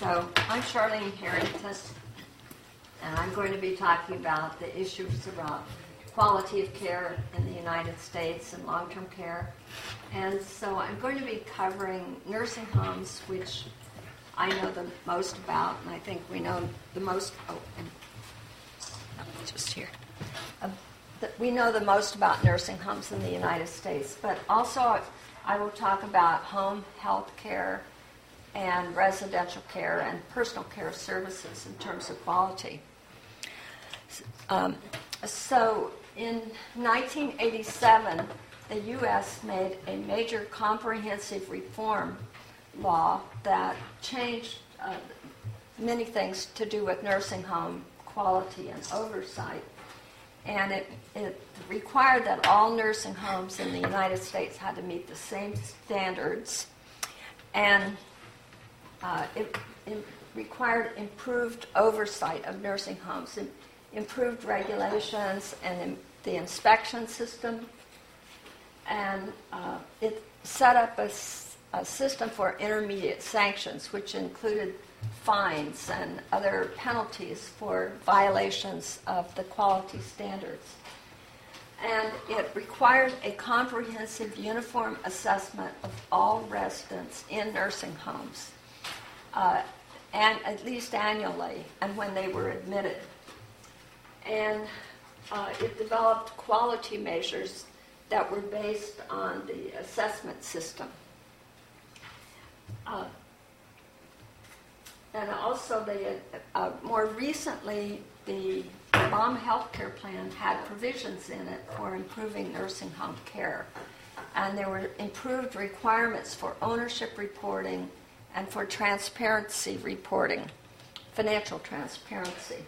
So I'm Charlene Harrington, and I'm going to be talking about the issues around quality of care in the United States and long-term care. And so I'm going to be covering nursing homes, which I know the most about, and I think we know the most. Just here. We know the most about nursing homes in the United States, but also I will talk about home health care and residential care and personal care services in terms of quality. So in 1987, the U.S. made a major comprehensive reform law that changed many things to do with nursing home quality and oversight. And it required that all nursing homes in the United States had to meet the same standards. And it required improved oversight of nursing homes, improved regulations, and the inspection system. And it set up a system for intermediate sanctions, which included fines and other penalties for violations of the quality standards. And it required a comprehensive uniform assessment of all residents in nursing homes, and at least annually, and when they were admitted. And it developed quality measures that were based on the assessment system. And also, more recently, the Obama Health Care Plan had provisions in it for improving nursing home care. And there were improved requirements for ownership reporting and for transparency reporting, financial transparency.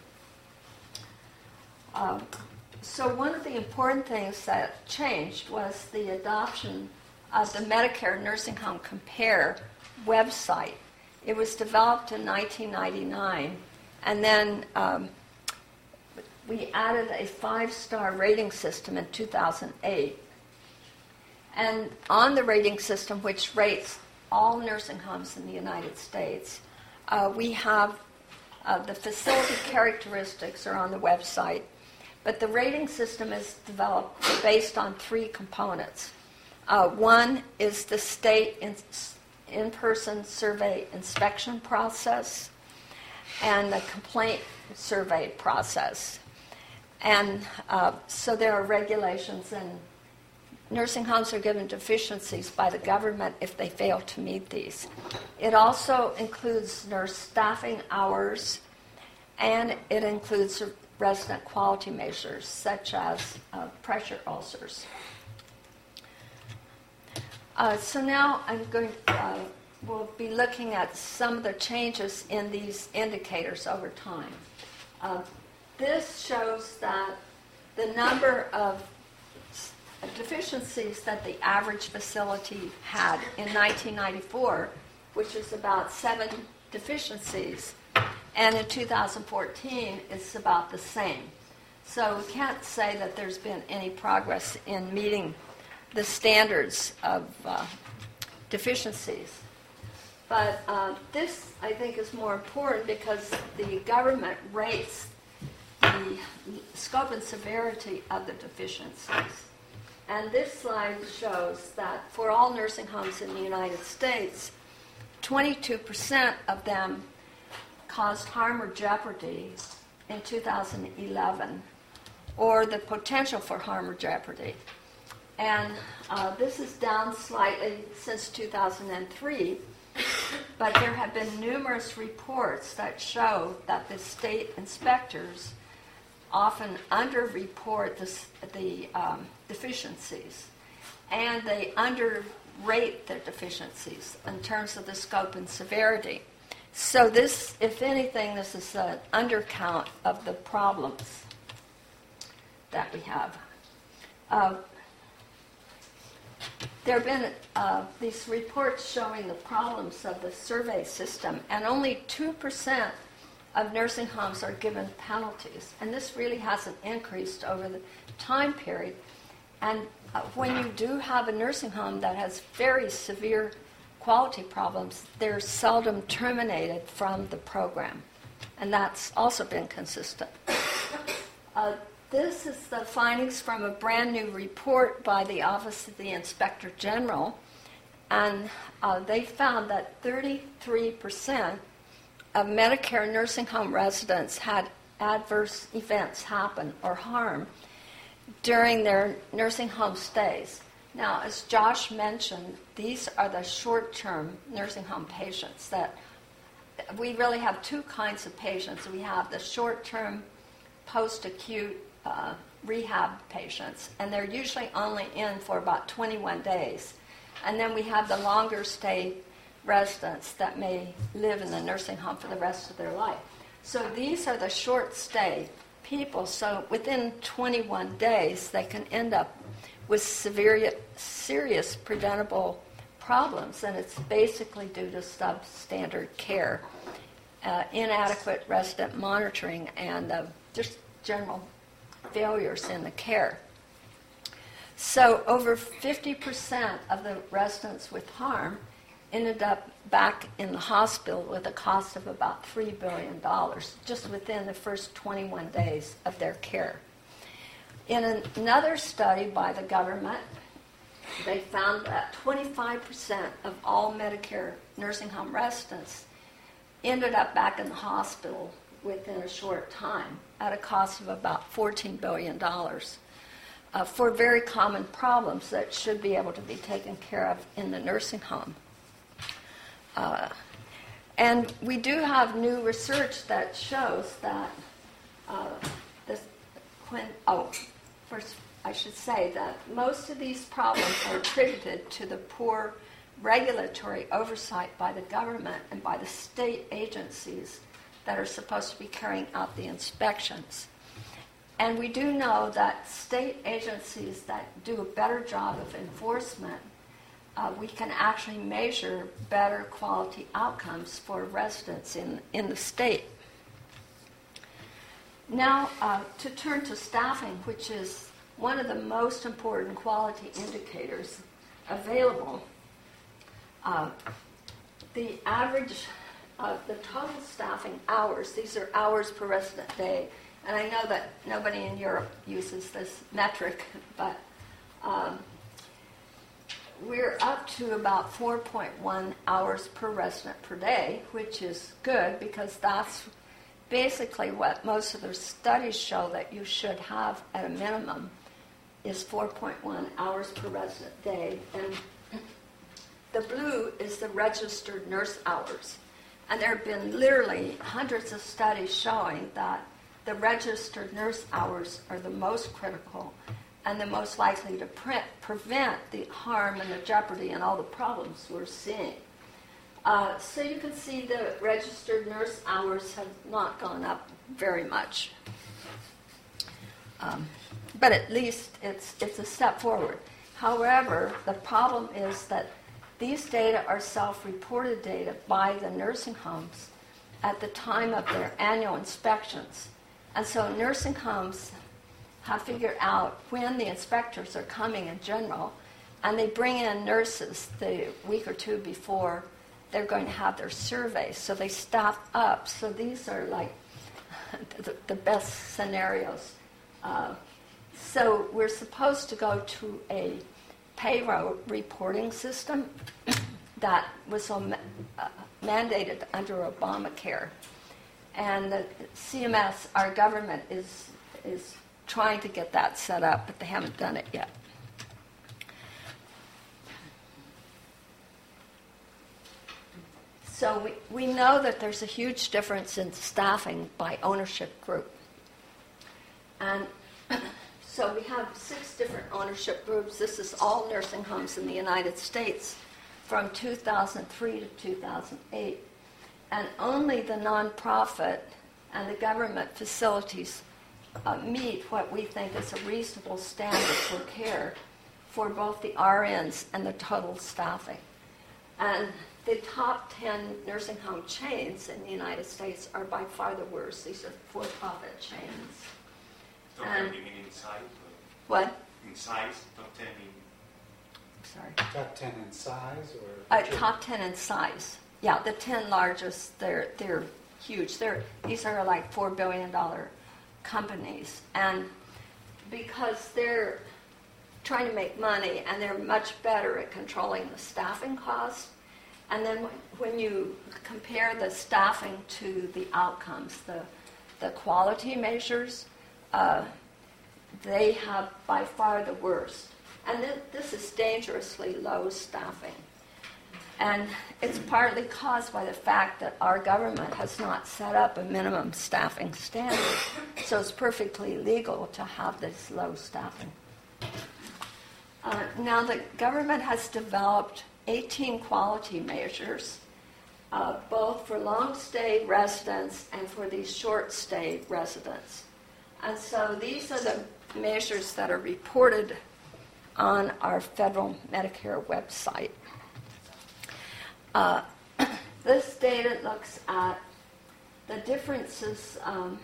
So one of the important things that changed was the adoption of the Medicare Nursing Home Compare website. It was developed in 1999, and then we added a 5-star rating system in 2008. And on the rating system, which rates all nursing homes in the United States, we have the facility characteristics are on the website, but the rating system is developed based on 3 components. One is the state in-person survey inspection process and the complaint survey process. And so there are regulations, and nursing homes are given deficiencies by the government if they fail to meet these. It also includes nurse staffing hours, and it includes resident quality measures such as pressure ulcers. So now we'll be looking at some of the changes in these indicators over time. This shows that the number of deficiencies that the average facility had in 1994, which is about 7 deficiencies, and in 2014 it's about the same. So we can't say that there's been any progress in meeting the standards of deficiencies. But this, I think, is more important because the government rates the scope and severity of the deficiencies. And this slide shows that for all nursing homes in the United States, 22% of them caused harm or jeopardy in 2011, or the potential for harm or jeopardy. And this is down slightly since 2003, but there have been numerous reports that show that the state inspectors often underreport the deficiencies, and they underrate their deficiencies in terms of the scope and severity. So this, if anything, this is an undercount of the problems that we have. There have been these reports showing the problems of the survey system, and only 2% of nursing homes are given penalties. And this really hasn't increased over the time period. And when you do have a nursing home that has very severe quality problems, they're seldom terminated from the program. And that's also been consistent. This is the findings from a brand new report by the Office of the Inspector General. And they found that 33% of Medicare nursing home residents had adverse events happen or harm during their nursing home stays. Now, as Josh mentioned, these are the short-term nursing home patients that we really have two kinds of patients. We have the short-term post-acute rehab patients, and they're usually only in for about 21 days. And then we have the longer stay residents that may live in the nursing home for the rest of their life. So these are the short stay people. So within 21 days, they can end up with serious preventable problems, and it's basically due to substandard care, inadequate resident monitoring, and just general failures in the care. So over 50% of the residents with harm ended up back in the hospital with a cost of about $3 billion just within the first 21 days of their care. In another study by the government, they found that 25% of all Medicare nursing home residents ended up back in the hospital within a short time at a cost of about $14 billion for very common problems that should be able to be taken care of in the nursing home. And we do have new research that shows that first I should say that most of these problems are attributed to the poor regulatory oversight by the government and by the state agencies that are supposed to be carrying out the inspections. And we do know that state agencies that do a better job of enforcement, we can actually measure better quality outcomes for residents in the state. Now, to turn to staffing, which is one of the most important quality indicators available. The average of the total staffing hours, these are hours per resident day, and I know that nobody in Europe uses this metric, but we're up to about 4.1 hours per resident per day, which is good because that's basically what most of the studies show that you should have at a minimum is 4.1 hours per resident day. And the blue is the registered nurse hours. And there have been literally hundreds of studies showing that the registered nurse hours are the most critical and the most likely to prevent the harm and the jeopardy and all the problems we're seeing. So you can see the registered nurse hours have not gone up very much. But at least it's a step forward. However, the problem is that these data are self-reported data by the nursing homes at the time of their annual inspections. And so nursing homes have figured out when the inspectors are coming in general, and they bring in nurses the week or two before they're going to have their surveys. So they staff up. So these are like the best scenarios. So we're supposed to go to a payroll reporting system that was mandated under Obamacare. And the CMS, our government, is trying to get that set up, but they haven't done it yet. So we know that there's a huge difference in staffing by ownership group. And so we have 6 different ownership groups. This is all nursing homes in the United States from 2003 to 2008. And only the nonprofit and the government facilities meet what we think is a reasonable standard for care for both the RNs and the total staffing. And the top 10 nursing home chains in the United States are by far the worst. These are for-profit chains. Top 10 you mean in size? What? In size, top 10 in sorry. Top 10 in size, or top 10 in size. Yeah, the 10 largest. They're huge. These are like $4 billion companies, and because they're trying to make money, and they're much better at controlling the staffing costs. And then when you compare the staffing to the outcomes, the quality measures, they have by far the worst. And this is dangerously low staffing. And it's partly caused by the fact that our government has not set up a minimum staffing standard. So it's perfectly legal to have this low staffing. Now the government has developed 18 quality measures, both for long-stay residents and for these short-stay residents. And so these are the measures that are reported on our federal Medicare website. This data looks at the differences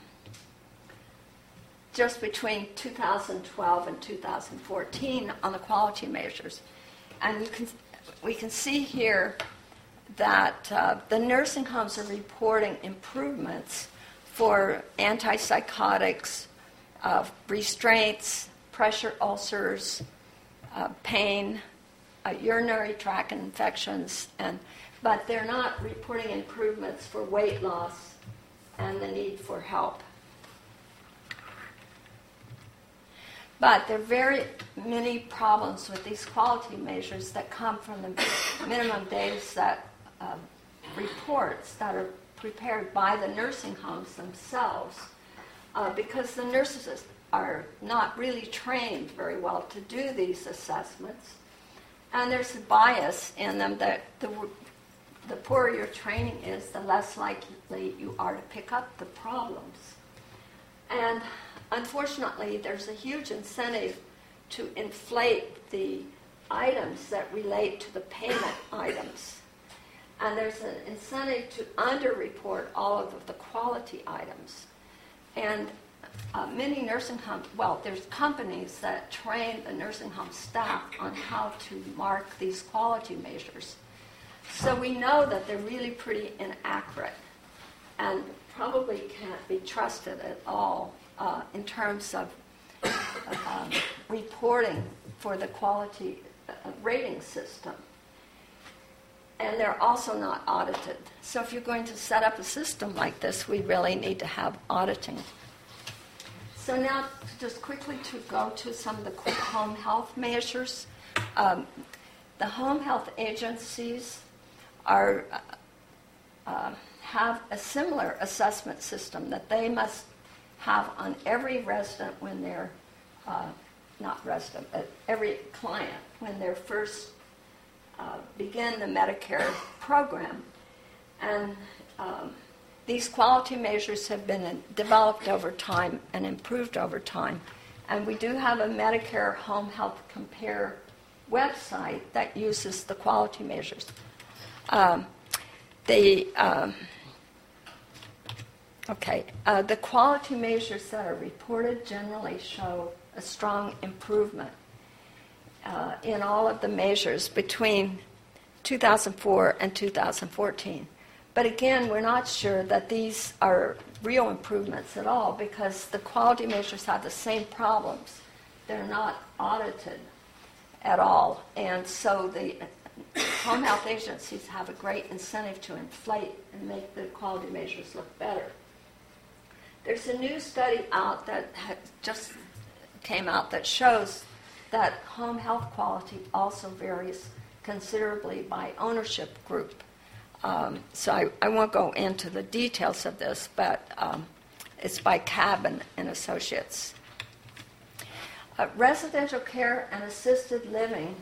just between 2012 and 2014 on the quality measures. And we can see here that the nursing homes are reporting improvements for antipsychotics, restraints, pressure ulcers, pain, urinary tract infections, but they're not reporting improvements for weight loss and the need for help. But there are very many problems with these quality measures that come from the minimum data set reports that are prepared by the nursing homes themselves, because the nurses are not really trained very well to do these assessments. And there's a bias in them that the poorer your training is, the less likely you are to pick up the problems. And unfortunately, there's a huge incentive to inflate the items that relate to the payment items. And there's an incentive to underreport all of the quality items. And many nursing homes, there's companies that train the nursing home staff on how to mark these quality measures. So we know that they're really pretty inaccurate and probably can't be trusted at all in terms of reporting for the quality rating system. And they're also not audited. So if you're going to set up a system like this, we really need to have auditing. So now, just quickly to go to some of the home health measures. The home health agencies have a similar assessment system that they must have on every resident when they're, not resident, but every client when they're first begin the Medicare program. And these quality measures have been developed over time and improved over time. And we do have a Medicare Home Health Compare website that uses the quality measures. The quality measures that are reported generally show a strong improvement in all of the measures between 2004 and 2014. But again, we're not sure that these are real improvements at all because the quality measures have the same problems. They're not audited at all. And so the home health agencies have a great incentive to inflate and make the quality measures look better. There's a new study out that just came out that shows that home health quality also varies considerably by ownership group. So I won't go into the details of this, but it's by Cabin and Associates. Residential care and assisted living,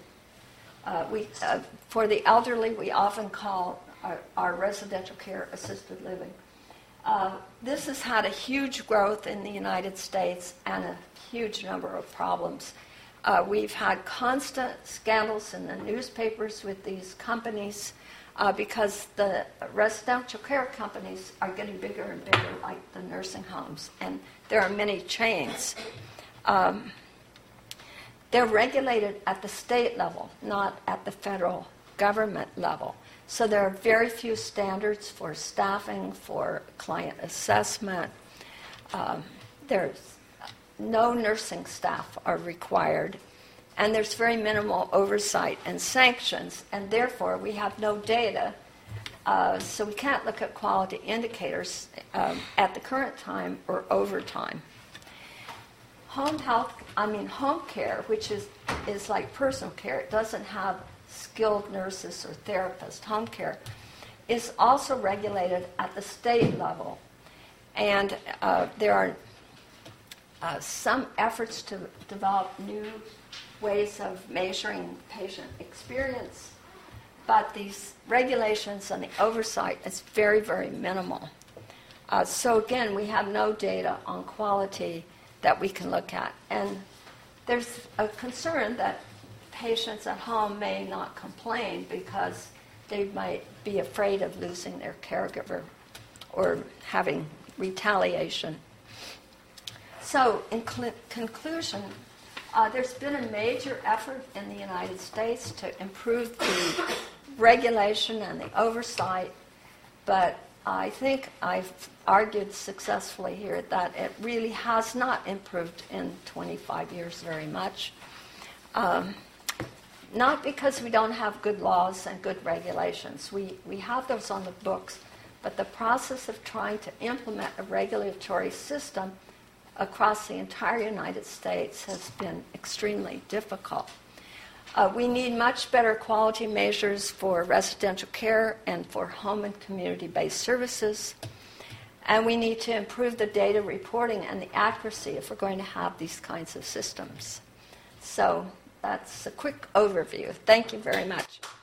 for the elderly, we often call our residential care assisted living. This has had a huge growth in the United States and a huge number of problems. We've had constant scandals in the newspapers with these companies because the residential care companies are getting bigger and bigger, like the nursing homes, and there are many chains. they're regulated at the state level, not at the federal government level. So there are very few standards for staffing, for client assessment. There's no nursing staff are required, and there's very minimal oversight and sanctions, and therefore we have no data, so we can't look at quality indicators at the current time or over time. Home care, which is like personal care, it doesn't have skilled nurses or therapists. Home care is also regulated at the state level, and there are some efforts to develop new ways of measuring patient experience, but these regulations and the oversight is very, very minimal. So again, we have no data on quality that we can look at. And there's a concern that patients at home may not complain because they might be afraid of losing their caregiver or having retaliation. So in conclusion, there's been a major effort in the United States to improve the regulation and the oversight, but I think I've argued successfully here that it really has not improved in 25 years very much. Not because we don't have good laws and good regulations. We have those on the books, but the process of trying to implement a regulatory system across the entire United States has been extremely difficult. We need much better quality measures for residential care and for home and community-based services. And we need to improve the data reporting and the accuracy if we're going to have these kinds of systems. So that's a quick overview. Thank you very much.